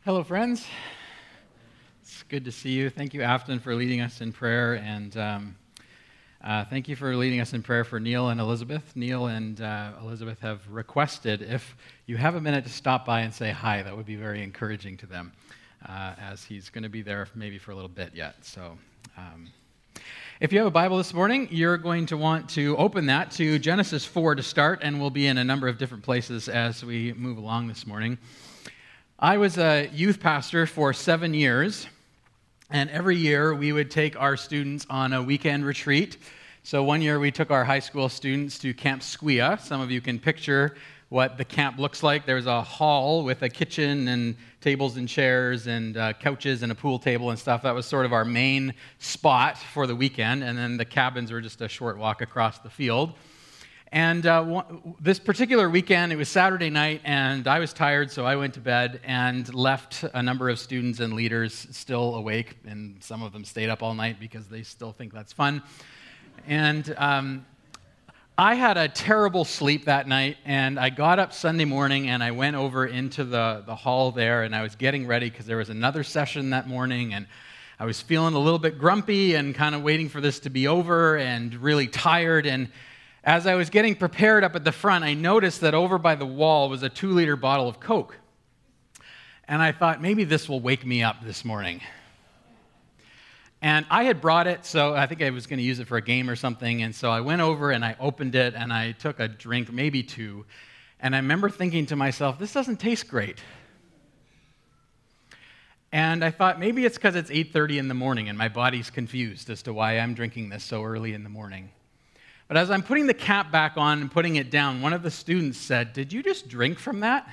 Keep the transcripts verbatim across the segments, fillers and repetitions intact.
Hello, friends. It's good to see you. Thank you, Afton, for leading us in prayer, and um, uh, thank you for leading us in prayer for Neil and Elizabeth. Neil and uh, Elizabeth have requested if you have a minute to stop by and say hi. That would be very encouraging to them, uh, as he's going to be there maybe for a little bit yet. So, um, if you have a Bible this morning, you're going to want to open that to Genesis four to start, and we'll be in a number of different places as we move along this morning. I was a youth pastor for seven years, and every year we would take our students on a weekend retreat. So one year we took our high school students to Camp Squia. Some of you can picture what the camp looks like. There's a hall with a kitchen and tables and chairs and uh, couches and a pool table and stuff. That was sort of our main spot for the weekend, and then the cabins were just a short walk across the field. And uh, one, this particular weekend, it was Saturday night, and I was tired, so I went to bed and left a number of students and leaders still awake, and some of them stayed up all night because they still think that's fun. And um, I had a terrible sleep that night, and I got up Sunday morning, and I went over into the, the hall there, and I was getting ready because there was another session that morning, and I was feeling a little bit grumpy and kind of waiting for this to be over and really tired. And as I was getting prepared up at the front, I noticed that over by the wall was a two-liter bottle of Coke. And I thought, maybe this will wake me up this morning. And I had brought it, so I think I was going to use it for a game or something. And so I went over and I opened it and I took a drink, maybe two. And I remember thinking to myself, this doesn't taste great. And I thought, maybe it's because it's eight thirty in the morning and my body's confused as to why I'm drinking this so early in the morning. But as I'm putting the cap back on and putting it down, one of the students said, "Did you just drink from that?"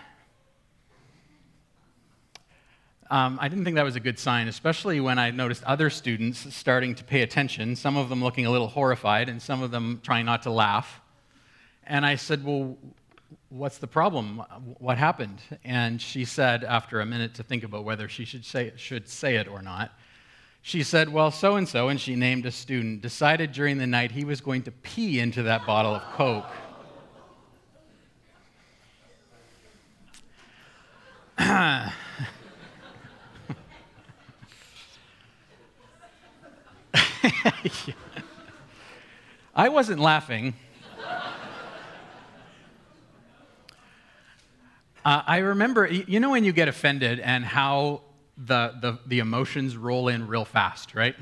Um, I didn't think that was a good sign, especially when I noticed other students starting to pay attention, some of them looking a little horrified and some of them trying not to laugh. And I said, "Well, what's the problem? What happened?" And she said, after a minute to think about whether she should say, should say it or not, she said, "Well, so-and-so," and she named a student, "decided during the night he was going to pee into that bottle of Coke." I wasn't laughing. Uh, I remember, you know when you get offended and how The, the the emotions roll in real fast, right?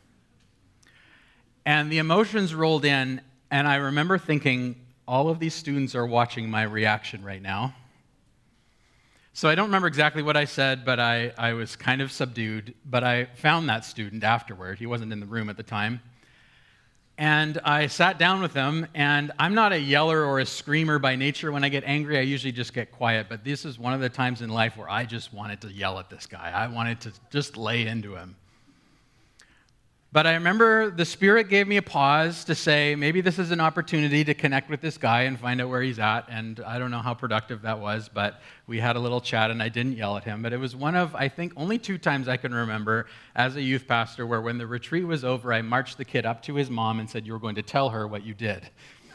And the emotions rolled in, and I remember thinking, all of these students are watching my reaction right now. So I don't remember exactly what I said, but I, I was kind of subdued. But I found that student afterward. He wasn't in the room at the time. And I sat down with him, and I'm not a yeller or a screamer by nature. When I get angry, I usually just get quiet. But this is one of the times in life where I just wanted to yell at this guy. I wanted to just lay into him. But I remember the Spirit gave me a pause to say, maybe this is an opportunity to connect with this guy and find out where he's at. And I don't know how productive that was, but we had a little chat, and I didn't yell at him. But it was one of, I think, only two times I can remember as a youth pastor where when the retreat was over, I marched the kid up to his mom and said, "You're going to tell her what you did."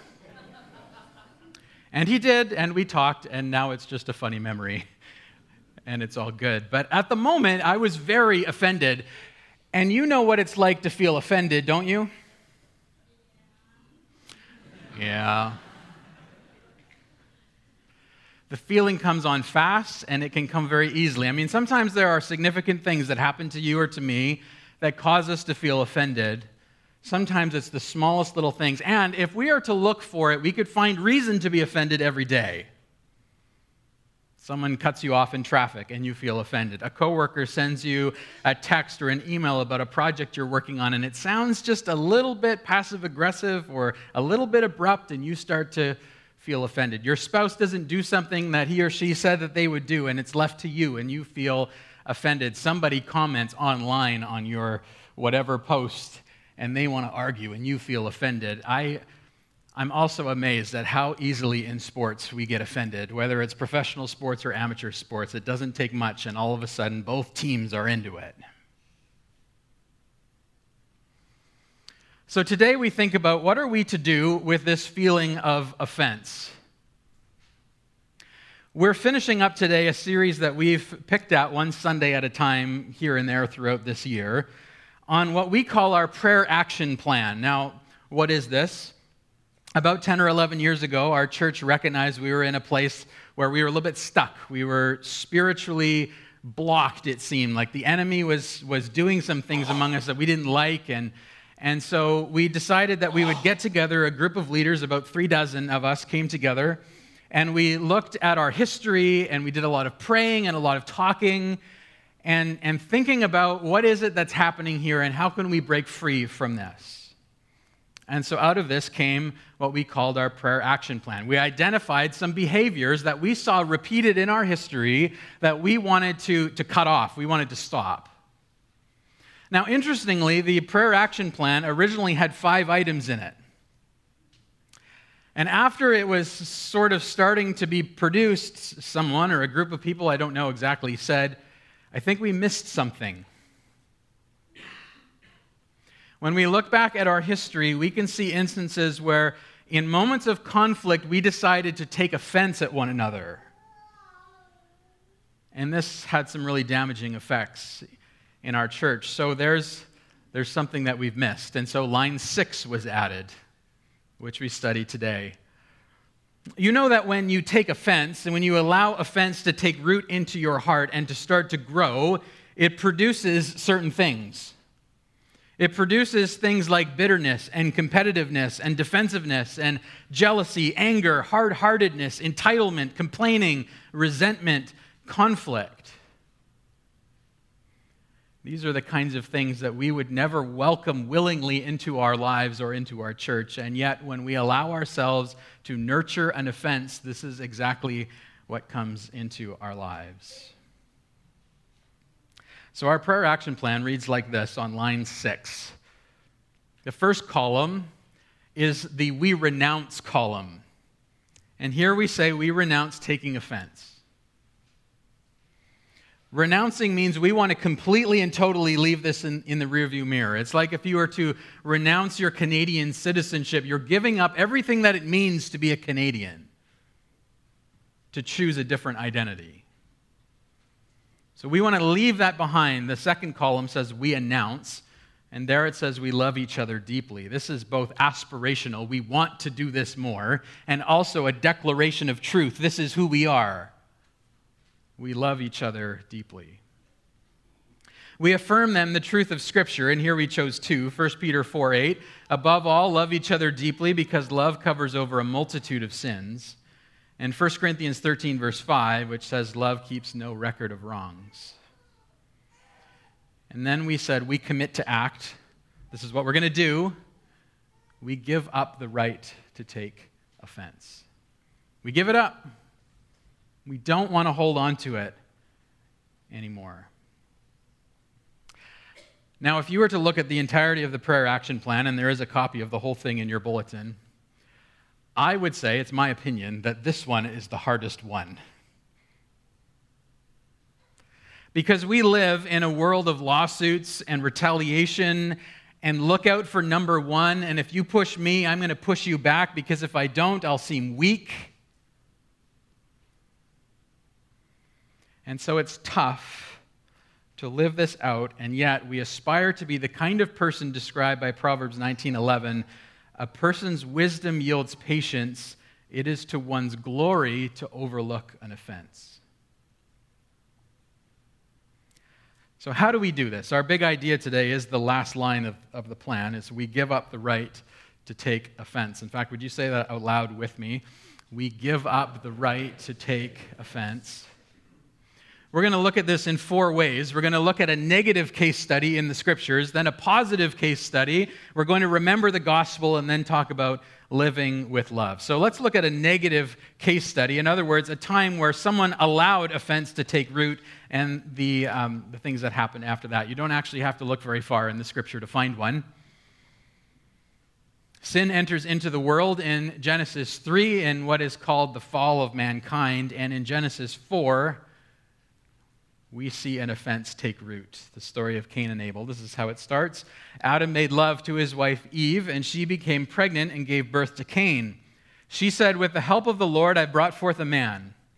And he did, and we talked, and now it's just a funny memory, and it's all good. But at the moment, I was very offended. And you know what it's like to feel offended, don't you? Yeah. The feeling comes on fast, and it can come very easily. I mean, sometimes there are significant things that happen to you or to me that cause us to feel offended. Sometimes it's the smallest little things. And if we are to look for it, we could find reason to be offended every day. Someone cuts you off in traffic and you feel offended. A coworker sends you a text or an email about a project you're working on, and it sounds just a little bit passive-aggressive or a little bit abrupt, and you start to feel offended. Your spouse doesn't do something that he or she said that they would do, and it's left to you, and you feel offended. Somebody comments online on your whatever post, and they want to argue, and you feel offended. I... I'm also amazed at how easily in sports we get offended, whether it's professional sports or amateur sports. It doesn't take much, and all of a sudden, both teams are into it. So today we think about what are we to do with this feeling of offense? We're finishing up today a series that we've picked out one Sunday at a time here and there throughout this year on what we call our prayer action plan. Now, what is this? About ten or eleven years ago, our church recognized we were in a place where we were a little bit stuck. We were spiritually blocked, it seemed. Like the enemy was, was doing some things among us that we didn't like. And, and so we decided that we would get together, a group of leaders, about three dozen of us came together, and we looked at our history, and we did a lot of praying and a lot of talking and, and thinking about what is it that's happening here and how can we break free from this. And so out of this came what we called our prayer action plan. We identified some behaviors that we saw repeated in our history that we wanted to, to cut off, we wanted to stop. Now, interestingly, the prayer action plan originally had five items in it. And after it was sort of starting to be produced, someone or a group of people, I don't know exactly, said, I think we missed something. When we look back at our history, we can see instances where in moments of conflict, we decided to take offense at one another. And this had some really damaging effects in our church. So there's, there's something that we've missed. And so line six was added, which we study today. You know that when you take offense and when you allow offense to take root into your heart and to start to grow, it produces certain things. It produces things like bitterness and competitiveness and defensiveness and jealousy, anger, hard-heartedness, entitlement, complaining, resentment, conflict. These are the kinds of things that we would never welcome willingly into our lives or into our church. And yet, when we allow ourselves to nurture an offense, this is exactly what comes into our lives. So our prayer action plan reads like this on line six. The first column is the we renounce column. And here we say we renounce taking offense. Renouncing means we want to completely and totally leave this in, in the rearview mirror. It's like if you were to renounce your Canadian citizenship, you're giving up everything that it means to be a Canadian, to choose a different identity. So we want to leave that behind. The second column says we announce, and there it says we love each other deeply. This is both aspirational, we want to do this more, and also a declaration of truth. This is who we are. We love each other deeply. We affirm then the truth of Scripture, and here we chose two. First Peter four eight, above all, love each other deeply because love covers over a multitude of sins. And First Corinthians thirteen verse five, which says love keeps no record of wrongs. And then we said we commit to act. This is what we're going to do. We give up the right to take offense. We give it up. We don't want to hold on to it anymore. Now, if you were to look at the entirety of the prayer action plan, and there is a copy of the whole thing in your bulletin, I would say, it's my opinion, that this one is the hardest one. Because we live in a world of lawsuits and retaliation and look out for number one, and if you push me, I'm going to push you back because if I don't, I'll seem weak. And so it's tough to live this out, and yet we aspire to be the kind of person described by Proverbs nineteen eleven. A person's wisdom yields patience. It is to one's glory to overlook an offense. So how do we do this? Our big idea today is the last line of, of the plan, is we give up the right to take offense. In fact, would you say that out loud with me? We give up the right to take offense. We're going to look at this in four ways. We're going to look at a negative case study in the Scriptures, then a positive case study. We're going to remember the gospel and then talk about living with love. So let's look at a negative case study. In other words, a time where someone allowed offense to take root and the, um, the things that happened after that. You don't actually have to look very far in the Scripture to find one. Sin enters into the world in Genesis three in what is called the fall of mankind, and in Genesis four, we see an offense take root, the story of Cain and Abel. This is how it starts. Adam made love to his wife Eve, and she became pregnant and gave birth to Cain. She said, with the help of the Lord, I brought forth a man.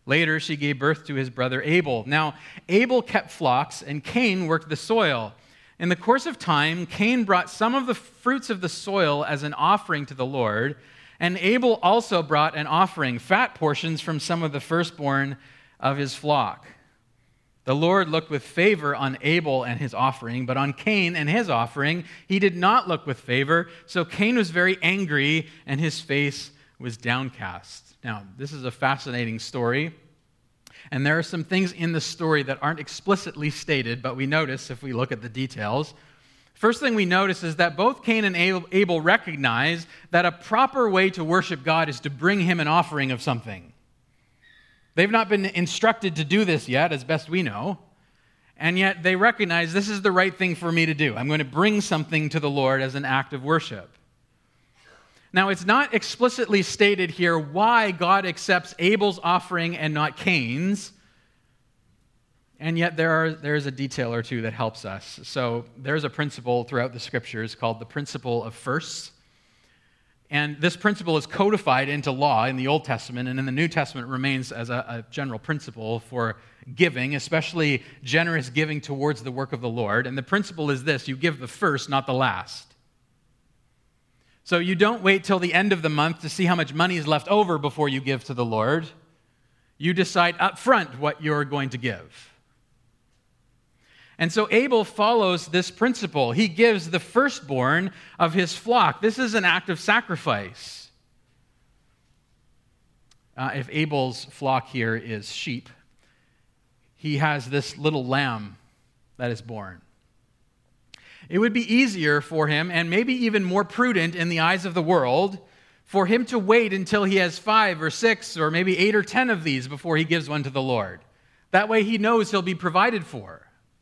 Later, she gave birth to his brother Abel. Now, Abel kept flocks, and Cain worked the soil. In the course of time, Cain brought some of the fruits of the soil as an offering to the Lord, and Abel also brought an offering, fat portions from some of the firstborn of his flock. The Lord looked with favor on Abel and his offering, but on Cain and his offering he did not look with favor. So Cain was very angry, and his face was downcast. Now, this is a fascinating story, and there are some things in the story that aren't explicitly stated, but we notice if we look at the details. First thing we notice is that both Cain and Abel recognize that a proper way to worship God is to bring him an offering of something. They've not been instructed to do this yet, as best we know, and yet they recognize this is the right thing for me to do. I'm going to bring something to the Lord as an act of worship. Now, it's not explicitly stated here why God accepts Abel's offering and not Cain's, and yet there are there is a detail or two that helps us. So there's a principle throughout the Scriptures called the principle of firsts. And this principle is codified into law in the Old Testament, and in the New Testament remains as a, a general principle for giving, especially generous giving towards the work of the Lord. And the principle is this: you give the first, not the last. So you don't wait till the end of the month to see how much money is left over before you give to the Lord. You decide up front what you're going to give. And so Abel follows this principle. He gives the firstborn of his flock. This is an act of sacrifice. Uh, if Abel's flock here is sheep, he has this little lamb that is born. It would be easier for him, and maybe even more prudent in the eyes of the world, for him to wait until he has five or six or maybe eight or ten of these before he gives one to the Lord. That way he knows he'll be provided for.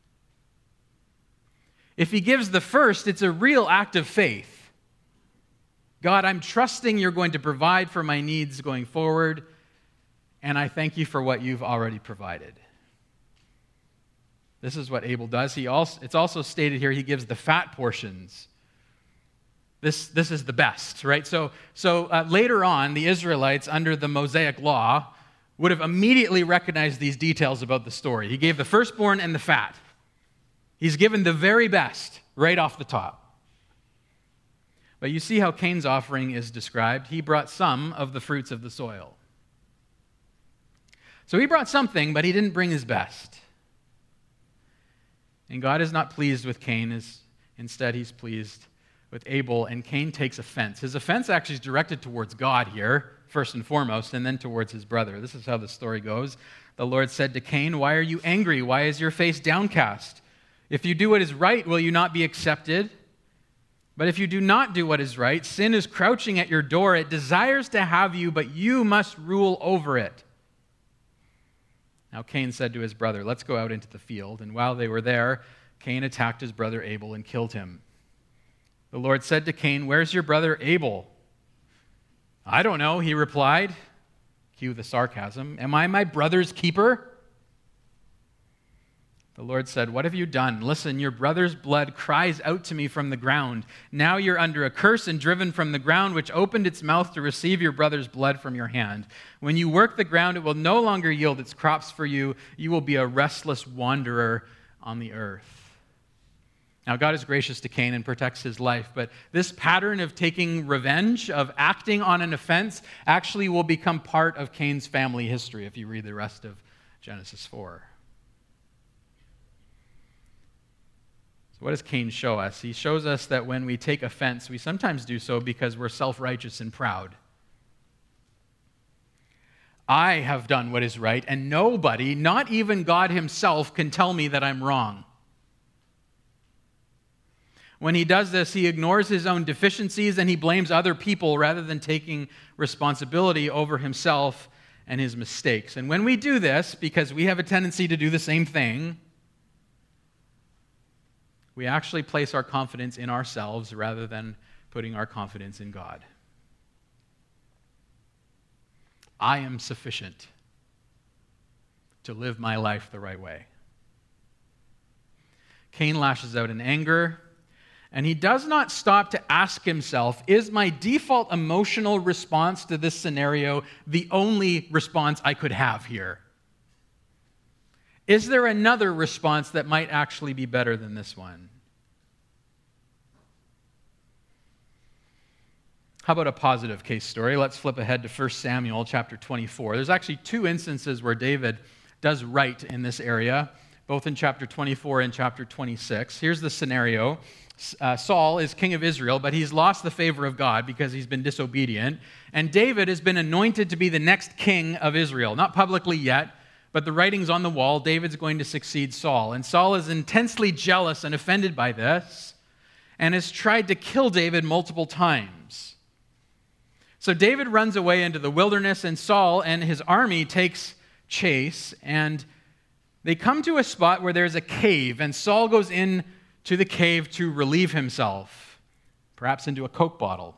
If he gives the first, it's a real act of faith. God, I'm trusting you're going to provide for my needs going forward, and I thank you for what you've already provided. This is what Abel does. He also, it's also stated here he gives the fat portions. This, this is the best, right? So, so uh, later on, the Israelites, under the Mosaic law, would have immediately recognized these details about the story. He gave the firstborn and the fat. He's given the very best right off the top. But you see how Cain's offering is described. He brought some of the fruits of the soil. So he brought something, but he didn't bring his best. And God is not pleased with Cain. Instead, he's pleased with Abel, and Cain takes offense. His offense actually is directed towards God here, first and foremost, and then towards his brother. This is how the story goes. The Lord said to Cain, "Why are you angry? Why is your face downcast? If you do what is right, will you not be accepted? But if you do not do what is right, sin is crouching at your door. It desires to have you, but you must rule over it." Now Cain said to his brother, "Let's go out into the field." And while they were there, Cain attacked his brother Abel and killed him. The Lord said to Cain, "Where's your brother Abel?" "I don't know," he replied. Cue the sarcasm. "Am I my brother's keeper?" The Lord said, "What have you done? Listen, your brother's blood cries out to me from the ground. Now you're under a curse and driven from the ground, which opened its mouth to receive your brother's blood from your hand. When you work the ground, it will no longer yield its crops for you. You will be a restless wanderer on the earth." Now, God is gracious to Cain and protects his life, but this pattern of taking revenge, of acting on an offense, actually will become part of Cain's family history if you read the rest of Genesis four. What does Cain show us? He shows us that when we take offense, we sometimes do so because we're self-righteous and proud. I have done what is right, and nobody, not even God himself, can tell me that I'm wrong. When he does this, he ignores his own deficiencies and he blames other people rather than taking responsibility over himself and his mistakes. And when we do this, because we have a tendency to do the same thing, we actually place our confidence in ourselves rather than putting our confidence in God. I am sufficient to live my life the right way. Cain lashes out in anger, And he does not stop to ask himself, is my default emotional response to this scenario the only response I could have here? Is there another response that might actually be better than this one? How about a positive case story? Let's flip ahead to First Samuel chapter twenty-four. There's actually two instances where David does right in this area, both in chapter twenty-four and chapter twenty-six. Here's the scenario. Uh, Saul is king of Israel, but he's lost the favor of God because he's been disobedient. And David has been anointed to be the next king of Israel. Not publicly yet, but the writing's on the wall. David's going to succeed Saul. And Saul is intensely jealous and offended by this and has tried to kill David multiple times. So David runs away into the wilderness, and Saul and his army takes chase, and they come to a spot where there's a cave, and Saul goes in to the cave to relieve himself, perhaps into a Coke bottle.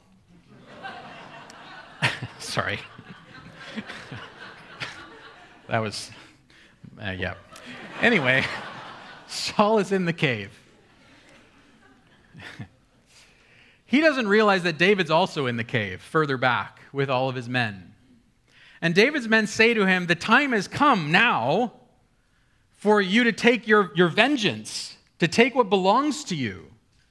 Sorry. That was, uh, yeah. Anyway, Saul is in the cave. He doesn't realize that David's also in the cave, further back, with all of his men. And David's men say to him, the time has come now for you to take your, your vengeance, to take what belongs to you.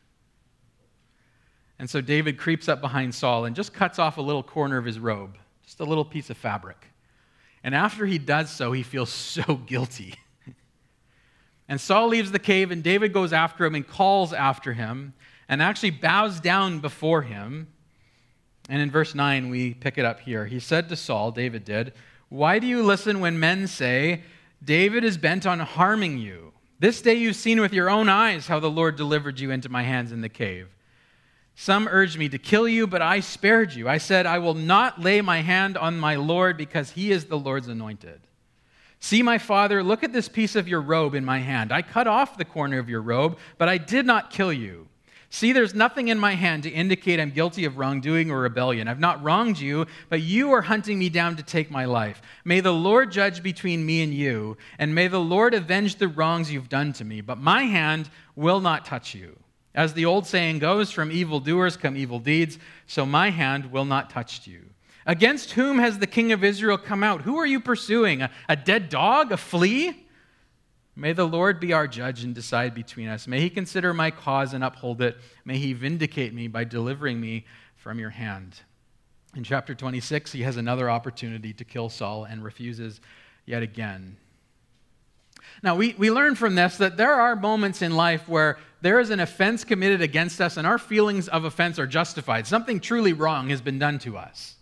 And so David creeps up behind Saul and just cuts off a little corner of his robe, just a little piece of fabric. And after he does so, he feels so guilty. And Saul leaves the cave, and David goes after him and calls after him and actually bows down before him. And in verse nine, we pick it up here. He said to Saul, David did, why do you listen when men say, David is bent on harming you? This day you've seen with your own eyes how the Lord delivered you into my hands in the cave. Some urged me to kill you, but I spared you. I said, I will not lay my hand on my Lord because he is the Lord's anointed. See, my father, look at this piece of your robe in my hand. I cut off the corner of your robe, but I did not kill you. See, there's nothing in my hand to indicate I'm guilty of wrongdoing or rebellion. I've not wronged you, but you are hunting me down to take my life. May the Lord judge between me and you, and may the Lord avenge the wrongs you've done to me. But my hand will not touch you. As the old saying goes, from evildoers come evil deeds, so my hand will not touch you. Against whom has the king of Israel come out? Who are you pursuing? A, a dead dog? A flea? May the Lord be our judge and decide between us. May he consider my cause and uphold it. May he vindicate me by delivering me from your hand. In chapter twenty-six, he has another opportunity to kill Saul and refuses yet again. Now, we, we learn from this that there are moments in life where there is an offense committed against us and our feelings of offense are justified. Something truly wrong has been done to us.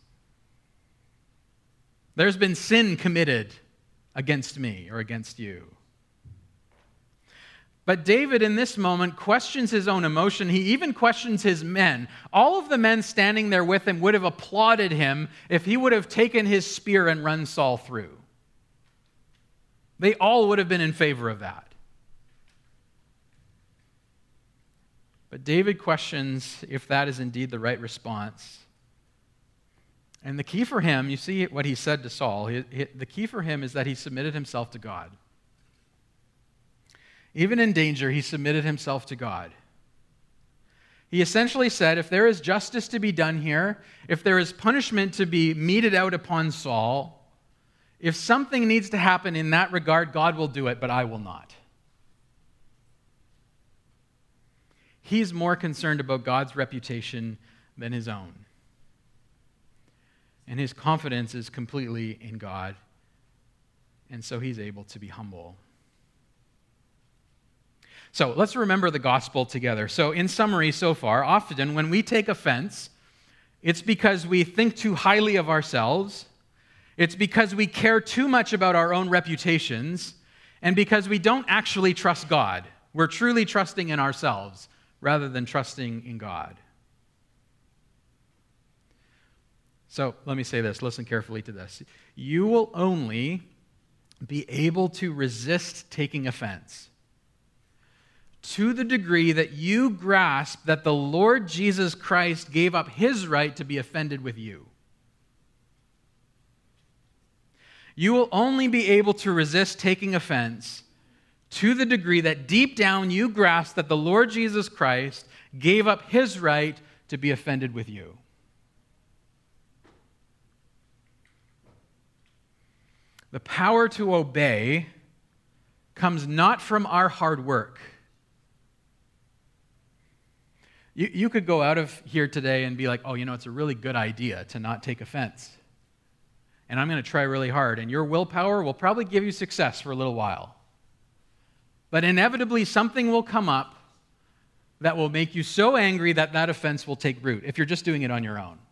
There's been sin committed against me or against you. But David, in this moment, questions his own emotion. He even questions his men. All of the men standing there with him would have applauded him if he would have taken his spear and run Saul through. They all would have been in favor of that. But David questions if that is indeed the right response. And the key for him, you see what he said to Saul, he, he, the key for him is that he submitted himself to God. Even in danger, he submitted himself to God. He essentially said, if there is justice to be done here, if there is punishment to be meted out upon Saul, if something needs to happen in that regard, God will do it, but I will not. He's more concerned about God's reputation than his own. And his confidence is completely in God, and so he's able to be humble. So let's remember the gospel together. So in summary so far, often when we take offense, it's because we think too highly of ourselves, it's because we care too much about our own reputations, and because we don't actually trust God. We're truly trusting in ourselves rather than trusting in God. So let me say this, listen carefully to this. You will only be able to resist taking offense to the degree that you grasp that the Lord Jesus Christ gave up his right to be offended with you. You will only be able to resist taking offense to the degree that deep down you grasp that the Lord Jesus Christ gave up his right to be offended with you. The power to obey comes not from our hard work. You, you could go out of here today and be like, oh, you know, it's a really good idea to not take offense. And I'm going to try really hard. And your willpower will probably give you success for a little while. But inevitably, something will come up that will make you so angry that that offense will take root if you're just doing it on your own.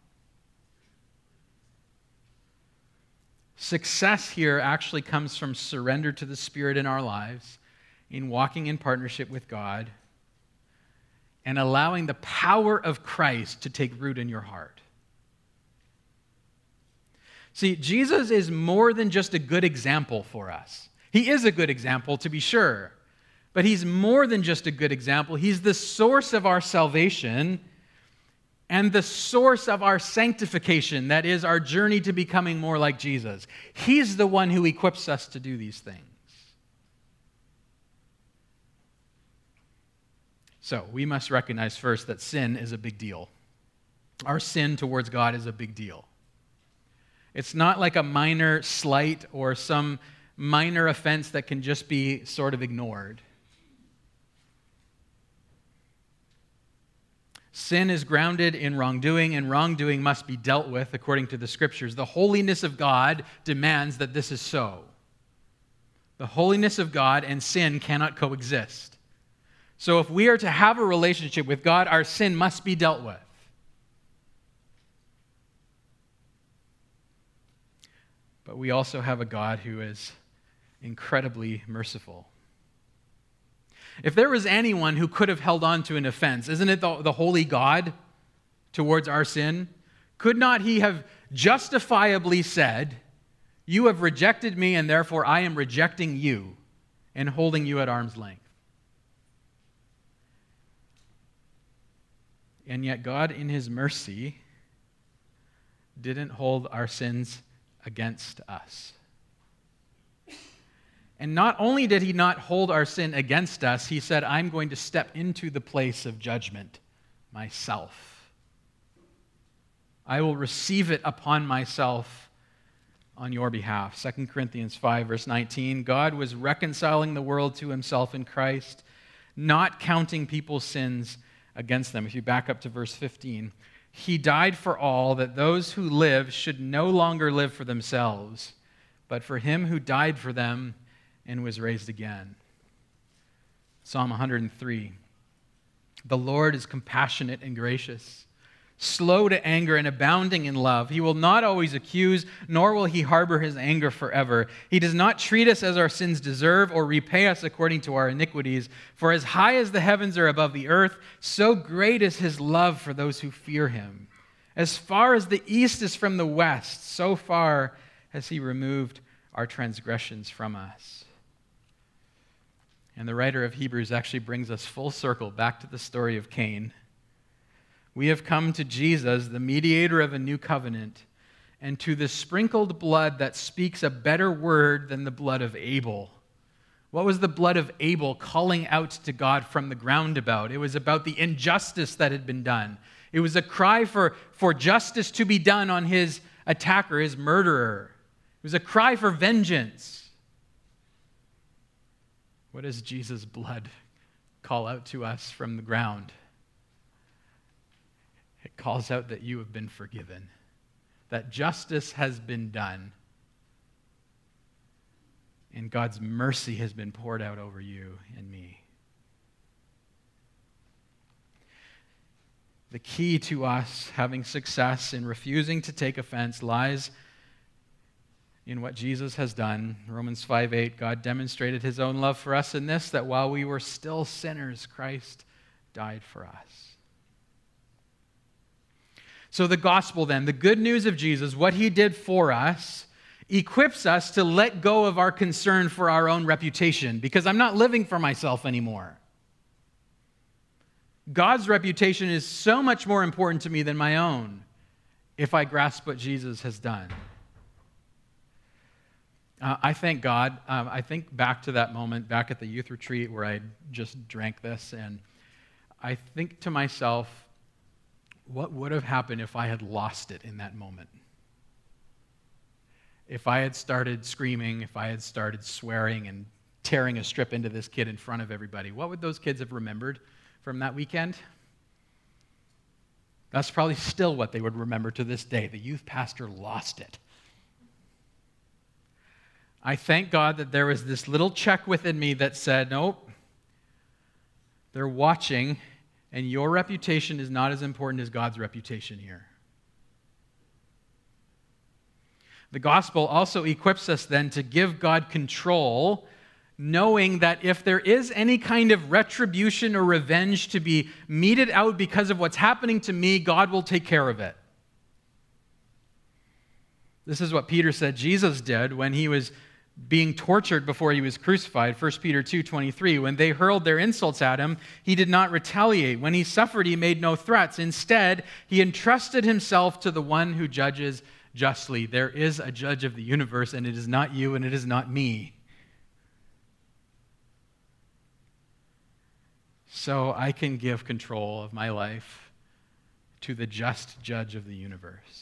Success here actually comes from surrender to the Spirit in our lives, in walking in partnership with God, and allowing the power of Christ to take root in your heart. See, Jesus is more than just a good example for us. He is a good example, to be sure, but he's more than just a good example. He's the source of our salvation and the source of our sanctification, that is, our journey to becoming more like Jesus. He's the one who equips us to do these things. So, we must recognize first that sin is a big deal. Our sin towards God is a big deal. It's not like a minor slight or some minor offense that can just be sort of ignored. Sin is grounded in wrongdoing, and wrongdoing must be dealt with according to the Scriptures. The holiness of God demands that this is so. The holiness of God and sin cannot coexist. So if we are to have a relationship with God, our sin must be dealt with. But we also have a God who is incredibly merciful. If there was anyone who could have held on to an offense, isn't it the, the holy God towards our sin? Could not he have justifiably said, you have rejected me and therefore I am rejecting you and holding you at arm's length? And yet God, in his mercy, didn't hold our sins against us. And not only did he not hold our sin against us, he said, I'm going to step into the place of judgment myself. I will receive it upon myself on your behalf. Second Corinthians five, verse nineteen, God was reconciling the world to himself in Christ, not counting people's sins against them. If you back up to verse fifteen, he died for all, that those who live should no longer live for themselves, but for him who died for them and was raised again. Psalm one hundred three. The Lord is compassionate and gracious, slow to anger and abounding in love. He will not always accuse, nor will he harbor his anger forever. He does not treat us as our sins deserve or repay us according to our iniquities. For as high as the heavens are above the earth, so great is his love for those who fear him. As far as the east is from the west, so far has he removed our transgressions from us. And the writer of Hebrews actually brings us full circle back to the story of Cain. We have come to Jesus, the mediator of a new covenant, and to the sprinkled blood that speaks a better word than the blood of Abel. What was the blood of Abel calling out to God from the ground about? It was about the injustice that had been done. It was a cry for, for justice to be done on his attacker, his murderer. It was a cry for vengeance. What does Jesus' blood call out to us from the ground? It calls out that you have been forgiven, that justice has been done, and God's mercy has been poured out over you and me. The key to us having success in refusing to take offense lies in what Jesus has done. Romans five eight, God demonstrated his own love for us in this, that while we were still sinners, Christ died for us. So the gospel then, the good news of Jesus, what he did for us, equips us to let go of our concern for our own reputation, because I'm not living for myself anymore. God's reputation is so much more important to me than my own if I grasp what Jesus has done. Uh, I thank God. Um, I think back to that moment, back at the youth retreat where I just drank this, and I think to myself, what would have happened if I had lost it in that moment? If I had started screaming, if I had started swearing and tearing a strip into this kid in front of everybody, what would those kids have remembered from that weekend? That's probably still what they would remember to this day. The youth pastor lost it. I thank God that there was this little check within me that said, nope, they're watching, and your reputation is not as important as God's reputation here. The gospel also equips us then to give God control, knowing that if there is any kind of retribution or revenge to be meted out because of what's happening to me, God will take care of it. This is what Peter said Jesus did when he was being tortured before he was crucified. First Peter two twenty-three, when they hurled their insults at him, he did not retaliate. When he suffered, he made no threats. Instead, he entrusted himself to the one who judges justly. There is a judge of the universe, and it is not you and it is not me. So I can give control of my life to the just judge of the universe.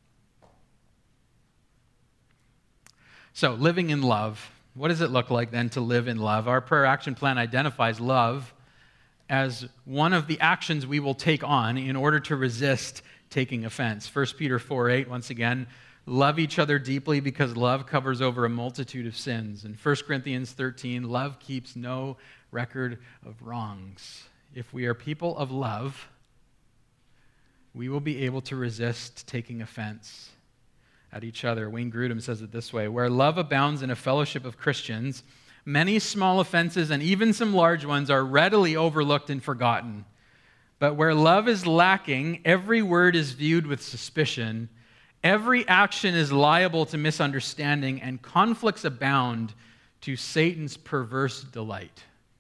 So, living in love. What does it look like then to live in love? Our prayer action plan identifies love as one of the actions we will take on in order to resist taking offense. First Peter four eight, once again, love each other deeply because love covers over a multitude of sins. And First Corinthians thirteen, love keeps no record of wrongs. If we are people of love, we will be able to resist taking offense at each other. Wayne Grudem says it this way: where love abounds in a fellowship of Christians, many small offenses and even some large ones are readily overlooked and forgotten. But where love is lacking, every word is viewed with suspicion, every action is liable to misunderstanding, and conflicts abound to Satan's perverse delight.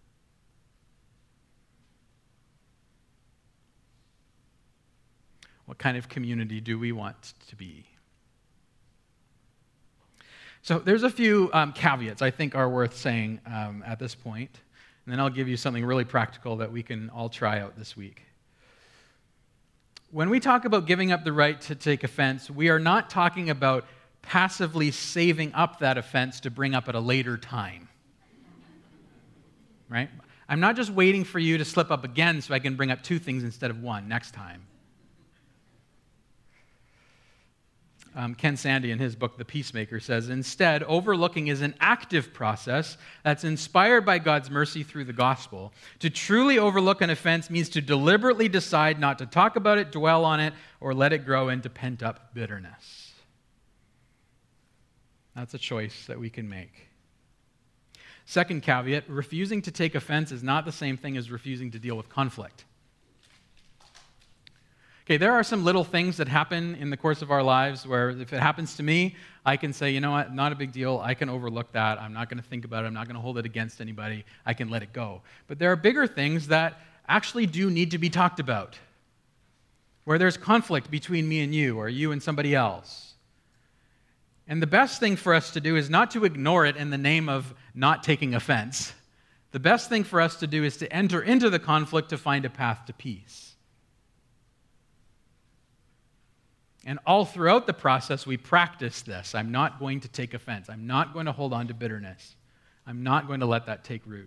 What kind of community do we want to be? So there's a few um, caveats I think are worth saying um, at this point, and then I'll give you something really practical that we can all try out this week. When we talk about giving up the right to take offense, we are not talking about passively saving up that offense to bring up at a later time. Right? I'm not just waiting for you to slip up again so I can bring up two things instead of one next time. Um, Ken Sande, in his book, The Peacemaker, says, instead, overlooking is an active process that's inspired by God's mercy through the gospel. To truly overlook an offense means to deliberately decide not to talk about it, dwell on it, or let it grow into pent-up bitterness. That's a choice that we can make. Second caveat, refusing to take offense is not the same thing as refusing to deal with conflict. Okay, there are some little things that happen in the course of our lives where if it happens to me, I can say, you know what, not a big deal. I can overlook that. I'm not going to think about it. I'm not going to hold it against anybody. I can let it go. But there are bigger things that actually do need to be talked about, where there's conflict between me and you, or you and somebody else. And the best thing for us to do is not to ignore it in the name of not taking offense. The best thing for us to do is to enter into the conflict to find a path to peace. And all throughout the process, we practice this. I'm not going to take offense. I'm not going to hold on to bitterness. I'm not going to let that take root.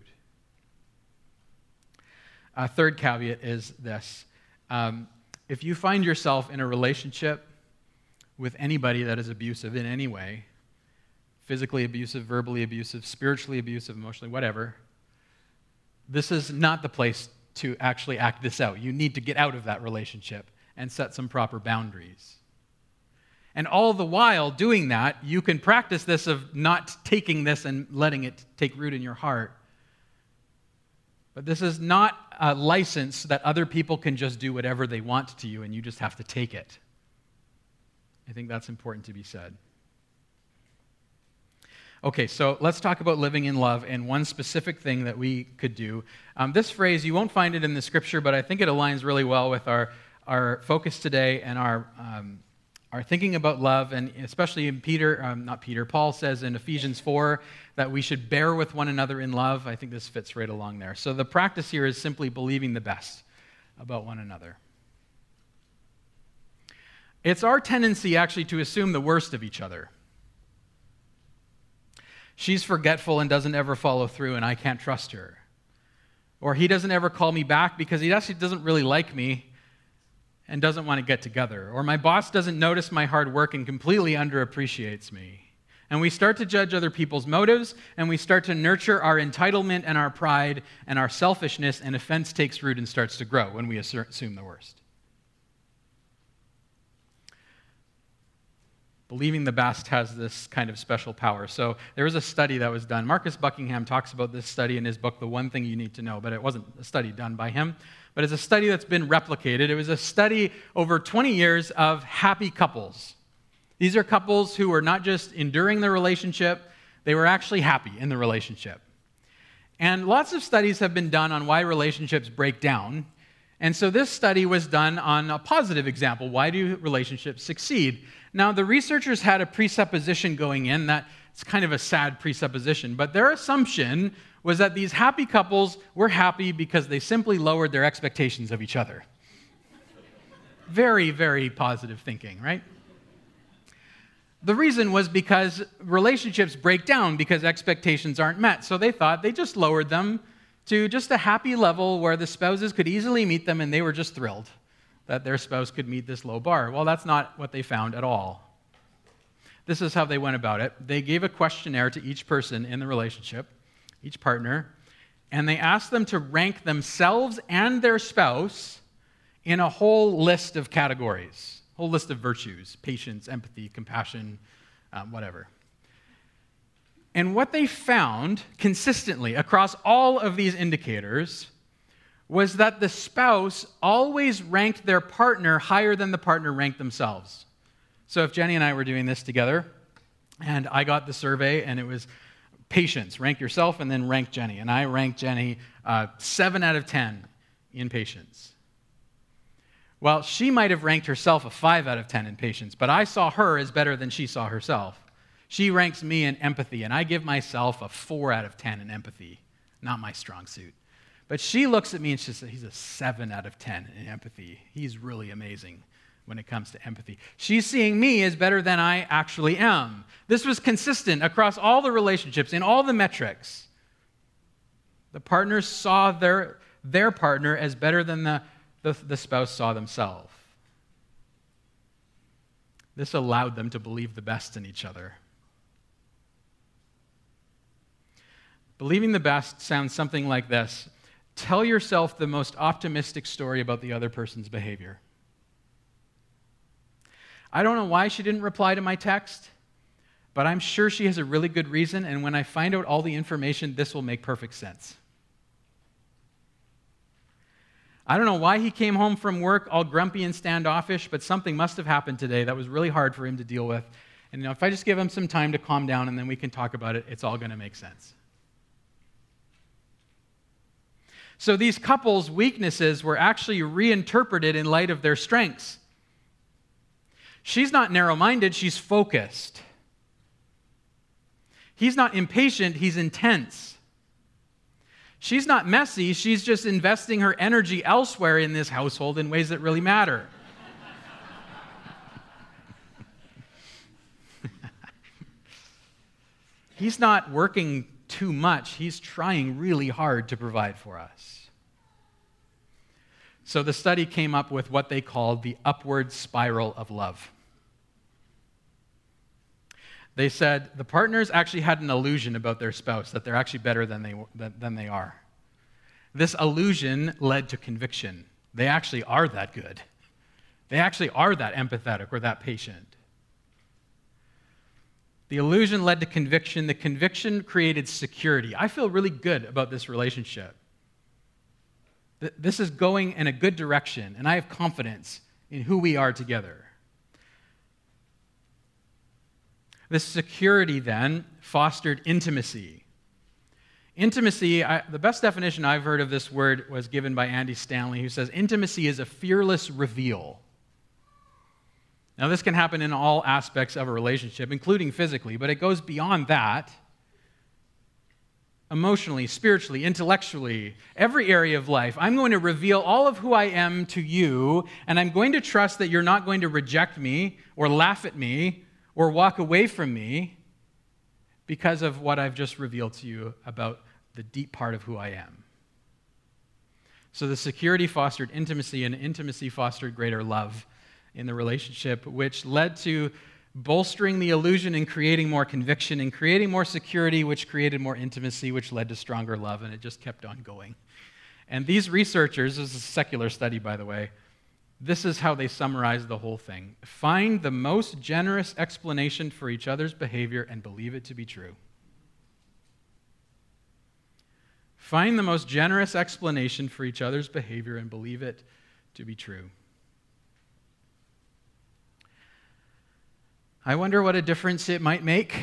A third caveat is this. Um, if you find yourself in a relationship with anybody that is abusive in any way, physically abusive, verbally abusive, spiritually abusive, emotionally, whatever, this is not the place to actually act this out. You need to get out of that relationship and set some proper boundaries. And all the while doing that, you can practice this of not taking this and letting it take root in your heart. But this is not a license that other people can just do whatever they want to you and you just have to take it. I think that's important to be said. Okay, so let's talk about living in love and one specific thing that we could do. Um, this phrase, you won't find it in the scripture, but I think it aligns really well with our, our focus today and our... Um, Are thinking about love, and especially in Peter, um, not Peter, Paul says in Ephesians four that we should bear with one another in love. I think this fits right along there. So the practice here is simply believing the best about one another. It's our tendency actually to assume the worst of each other. She's forgetful and doesn't ever follow through, and I can't trust her. Or he doesn't ever call me back because he actually doesn't really like me and doesn't want to get together. Or my boss doesn't notice my hard work and completely underappreciates me. And we start to judge other people's motives, and we start to nurture our entitlement and our pride and our selfishness, and offense takes root and starts to grow when we assume the worst. Believing the best has this kind of special power. So there was a study that was done. Marcus Buckingham talks about this study in his book, The One Thing You Need to Know, but it wasn't a study done by him. But it's a study that's been replicated. It was a study over twenty years of happy couples. These are couples who were not just enduring the relationship, they were actually happy in the relationship. And lots of studies have been done on why relationships break down. And so this study was done on a positive example. Why do relationships succeed? Now, the researchers had a presupposition going in that it's kind of a sad presupposition, but their assumption was that these happy couples were happy because they simply lowered their expectations of each other. Very, very positive thinking, right? The reason was because relationships break down because expectations aren't met. So they thought they just lowered them to just a happy level where the spouses could easily meet them and they were just thrilled that their spouse could meet this low bar. Well, that's not what they found at all. This is how they went about it. They gave a questionnaire to each person in the relationship, each partner, and they asked them to rank themselves and their spouse in a whole list of categories. Whole list of virtues: patience, empathy, compassion, um, whatever. And what they found consistently across all of these indicators was that the spouse always ranked their partner higher than the partner ranked themselves. So if Jenny and I were doing this together, and I got the survey, and it was patience, rank yourself, and then rank Jenny. And I ranked Jenny uh, seven out of ten in patience. Well, she might have ranked herself a five out of ten in patience, but I saw her as better than she saw herself. She ranks me in empathy, and I give myself a four out of ten in empathy. Not my strong suit. But she looks at me and she says, he's a seven out of ten in empathy. He's really amazing when it comes to empathy. She's seeing me as better than I actually am. This was consistent across all the relationships, in all the metrics. The partners saw their, their partner as better than the The, the spouse saw themselves. This allowed them to believe the best in each other. Believing the best sounds something like this. Tell yourself the most optimistic story about the other person's behavior. I don't know why she didn't reply to my text, but I'm sure she has a really good reason, and when I find out all the information, this will make perfect sense. I don't know why he came home from work all grumpy and standoffish, but something must have happened today that was really hard for him to deal with. And you know, if I just give him some time to calm down and then we can talk about it, it's all going to make sense. So these couples' weaknesses were actually reinterpreted in light of their strengths. She's not narrow-minded, she's focused. He's not impatient, he's intense. She's not messy, she's just investing her energy elsewhere in this household in ways that really matter. He's not working too much, he's trying really hard to provide for us. So the study came up with what they called the upward spiral of love. They said the partners actually had an illusion about their spouse, that they're actually better than they, than they are. This illusion led to conviction. They actually are that good. They actually are that empathetic or that patient. The illusion led to conviction. The conviction created security. I feel really good about this relationship. This is going in a good direction, and I have confidence in who we are together. This security then fostered intimacy. Intimacy, I, the best definition I've heard of this word was given by Andy Stanley, who says intimacy is a fearless reveal. Now, this can happen in all aspects of a relationship, including physically, but it goes beyond that. emotionally, spiritually, intellectually, every area of life. I'm going to reveal all of who I am to you, and I'm going to trust that you're not going to reject me or laugh at me or walk away from me because of what I've just revealed to you about the deep part of who I am. So the security fostered intimacy, and intimacy fostered greater love in the relationship, which led to bolstering the illusion and creating more conviction and creating more security, which created more intimacy, which led to stronger love, and it just kept on going. And these researchers, this is a secular study, by the way, this is how they summarize the whole thing. Find the most generous explanation for each other's behavior and believe it to be true. Find the most generous explanation for each other's behavior and believe it to be true. I wonder what a difference it might make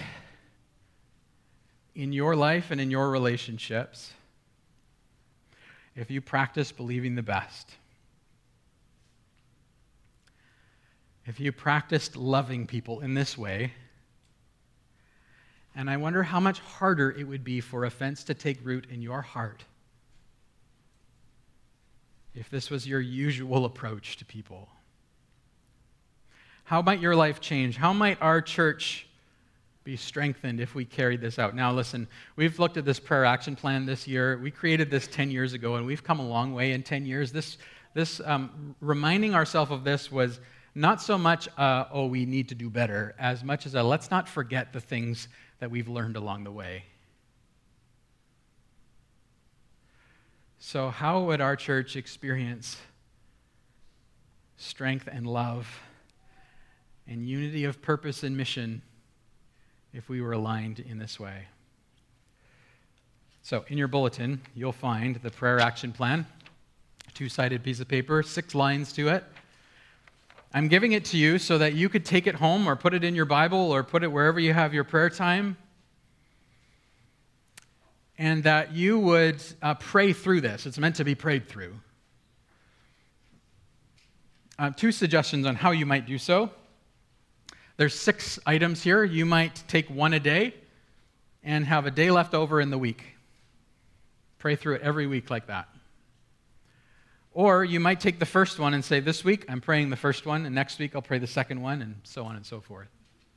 in your life and in your relationships if you practice believing the best. If you practiced loving people in this way. And I wonder how much harder it would be for offense to take root in your heart if this was your usual approach to people. How might your life change? How might our church be strengthened if we carried this out? Now listen, we've looked at this prayer action plan this year. We created this ten years ago, and we've come a long way in ten years. This, this um, reminding ourselves of this was not so much, uh, oh, we need to do better, as much as a, let's not forget the things that we've learned along the way. So how would our church experience strength and love and unity of purpose and mission if we were aligned in this way? So in your bulletin, you'll find the prayer action plan, a two-sided piece of paper, six lines to it. I'm giving it to you so that you could take it home or put it in your Bible or put it wherever you have your prayer time, and that you would uh, pray through this. It's meant to be prayed through. Uh, two suggestions on how you might do so. There's six items here. You might take one a day and have a day left over in the week. Pray through it every week like that. Or you might take the first one and say, this week I'm praying the first one, and next week I'll pray the second one, and so on and so forth.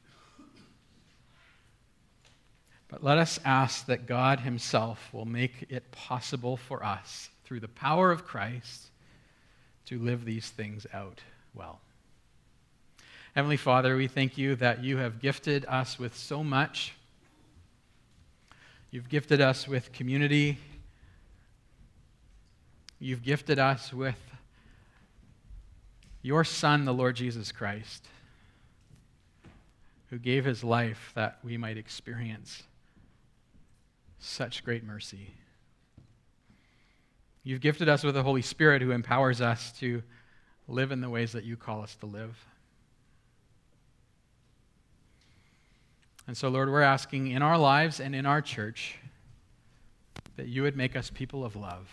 But let us ask that God himself will make it possible for us, through the power of Christ, to live these things out well. Heavenly Father, we thank you that you have gifted us with so much. You've gifted us with community. You've gifted us with your Son, the Lord Jesus Christ, who gave his life that we might experience such great mercy. You've gifted us with the Holy Spirit who empowers us to live in the ways that you call us to live. And so, Lord, we're asking in our lives and in our church that you would make us people of love.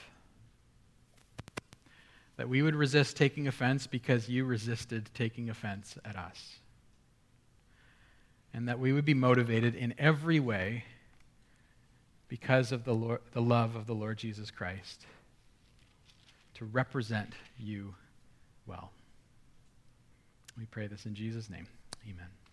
That we would resist taking offense because you resisted taking offense at us. And that we would be motivated in every way because of the Lord, the love of the Lord Jesus Christ to represent you well. We pray this in Jesus' name. Amen.